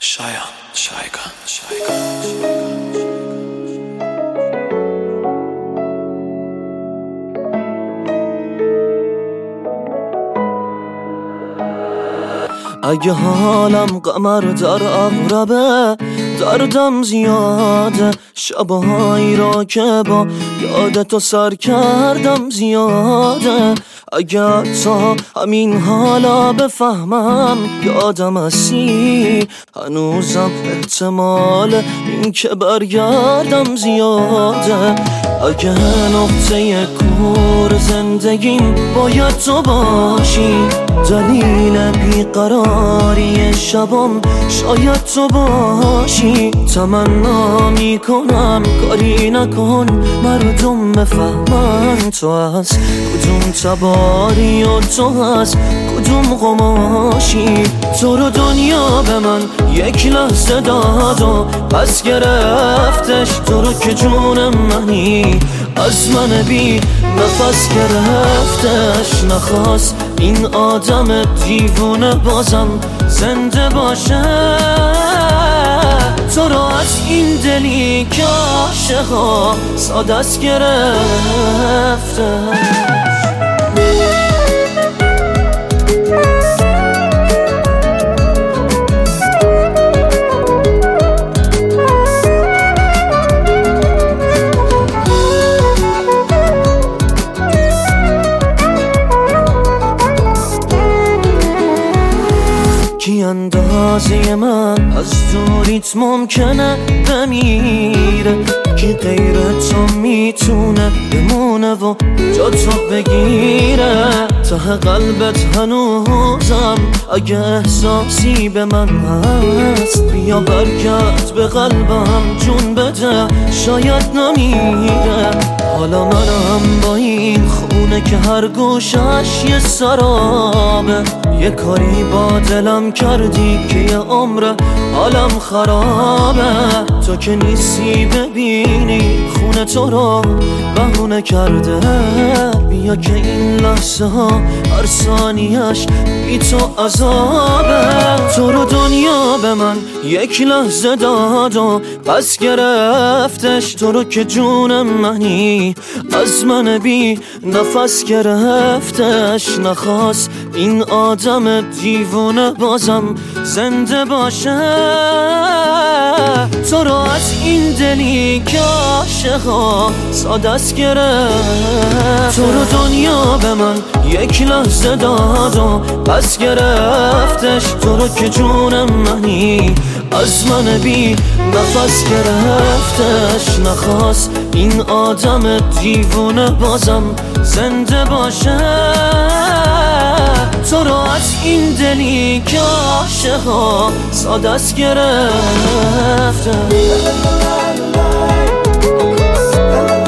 اگه حالم قمر در اغربه، دردم زیاده، شبهایی را که با یادتو سر کردم زیاده. اگه تا همین حالا بفهمم یادم هستی، هنوزم احتمال این که برگردم زیاده. اگه نقطه کور زندگیم باید تو باشی، دلیل بیقراری شبم شاید تو باشی. تمنا میکنم کاری نکن مردم بفهمن تو از کدوم تباری و تو از کدوم قماشی. تو رو دنیا به من یک لحظه داد و پس گرفتش، تو رو که جونم منی از من بی نفس گرفتش. نخواست این آدم دیوونه بازم زنده باشه، تو رو از این دلی که عاشقا ساده است گرفته. کی اندازه من از دوریت ممکنه بمیره، کی غیر تو میتونه بمونه و جا تو بگیره. ته قلبت هنوزم اگه احساسی به من هست، بیا برگرد به قلبم جون بده شاید نمیره. حالا منم با این خونه که هر گوشش یه سرابه، یه کاری با دلم کردی که یه عمر حالم خرابه. تو که نیستی ببینی خونه تو رو بهونه کرده، بیا که این لحظه ها هر ثانیش بی تو عذابه. تو رو دنیا به من یک لحظه داد و پس گرفتش، تو رو که جونم منی از من بی نفس گرفتش. نخواست این آدم دیوونه بازم زنده باشه، تو رو از این دلی که عاشقا ساده است گرفت. تو رو دنیا به من یک لحظه داد و پس گرفتش، تو رو که جونم منی از من بی نفس گرفتش. نخواست این آدم دیوونه بازم زنده باشه، تو رو از این دلی که عاشقا ساده است گرفته.